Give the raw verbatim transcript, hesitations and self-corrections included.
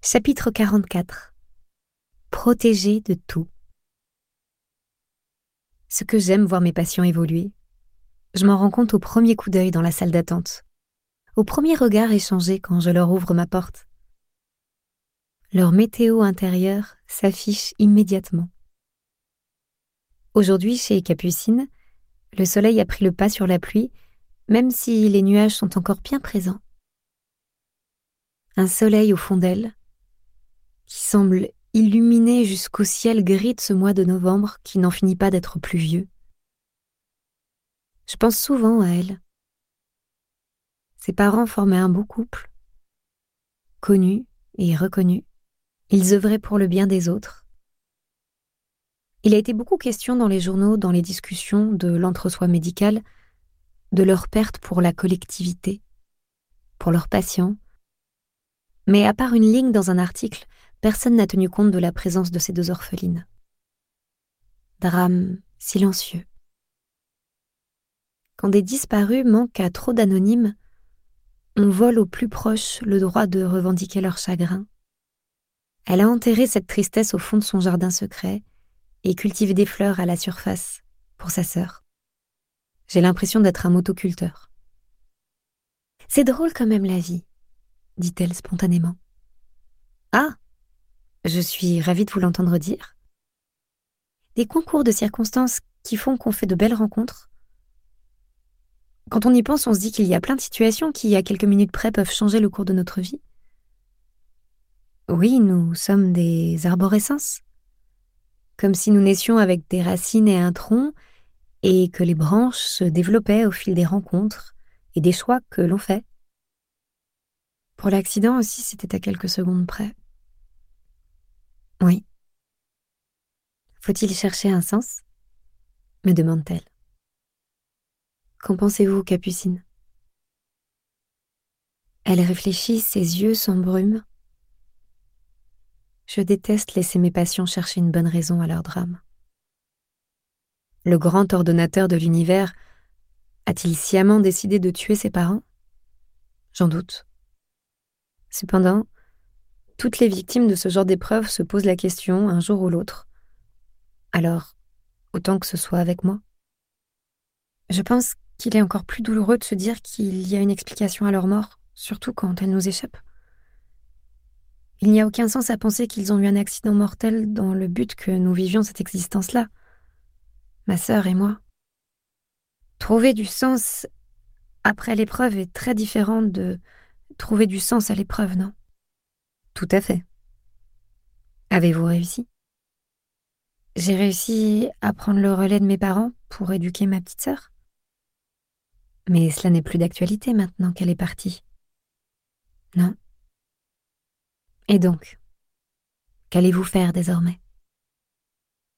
Chapitre quarante-quatre. Protégé de tout. Ce que j'aime voir mes patients évoluer, je m'en rends compte au premier coup d'œil dans la salle d'attente, au premier regard échangé quand je leur ouvre ma porte. Leur météo intérieure s'affiche immédiatement. Aujourd'hui, chez Capucine, le soleil a pris le pas sur la pluie, même si les nuages sont encore bien présents. Un soleil au fond d'elle, qui semble illuminer jusqu'au ciel gris de ce mois de novembre qui n'en finit pas d'être pluvieux. Je pense souvent à elle. Ses parents formaient un beau couple. Connus et reconnus, ils œuvraient pour le bien des autres. Il a été beaucoup question dans les journaux, dans les discussions de l'entre-soi médical, de leur perte pour la collectivité, pour leurs patients. Mais à part une ligne dans un article, personne n'a tenu compte de la présence de ces deux orphelines. Drame silencieux. Quand des disparus manquent à trop d'anonymes, on vole au plus proche le droit de revendiquer leur chagrin. Elle a enterré cette tristesse au fond de son jardin secret et cultivé des fleurs à la surface pour sa sœur. J'ai l'impression d'être un motoculteur. « C'est drôle quand même la vie », dit-elle spontanément. « Ah, je suis ravie de vous l'entendre dire. Des concours de circonstances qui font qu'on fait de belles rencontres. Quand on y pense, on se dit qu'il y a plein de situations qui, à quelques minutes près, peuvent changer le cours de notre vie. Oui, nous sommes des arborescences, comme si nous naissions avec des racines et un tronc, et que les branches se développaient au fil des rencontres et des choix que l'on fait. Pour l'accident aussi, c'était à quelques secondes près. Oui. Faut-il chercher un sens ? Me demande-t-elle. Qu'en pensez-vous, Capucine ? Elle réfléchit, ses yeux s'embrument. Je déteste laisser mes patients chercher une bonne raison à leur drame. Le grand ordonnateur de l'univers a-t-il sciemment décidé de tuer ses parents ? J'en doute. Cependant, toutes les victimes de ce genre d'épreuve se posent la question un jour ou l'autre. Alors, autant que ce soit avec moi. Je pense qu'il est encore plus douloureux de se dire qu'il y a une explication à leur mort, surtout quand elle nous échappe. Il n'y a aucun sens à penser qu'ils ont eu un accident mortel dans le but que nous vivions cette existence-là, ma sœur et moi. Trouver du sens après l'épreuve est très différent de trouver du sens à l'épreuve, non ? Tout à fait. Avez-vous réussi ? J'ai réussi à prendre le relais de mes parents pour éduquer ma petite sœur. Mais cela n'est plus d'actualité maintenant qu'elle est partie. Non. Et donc, qu'allez-vous faire désormais ?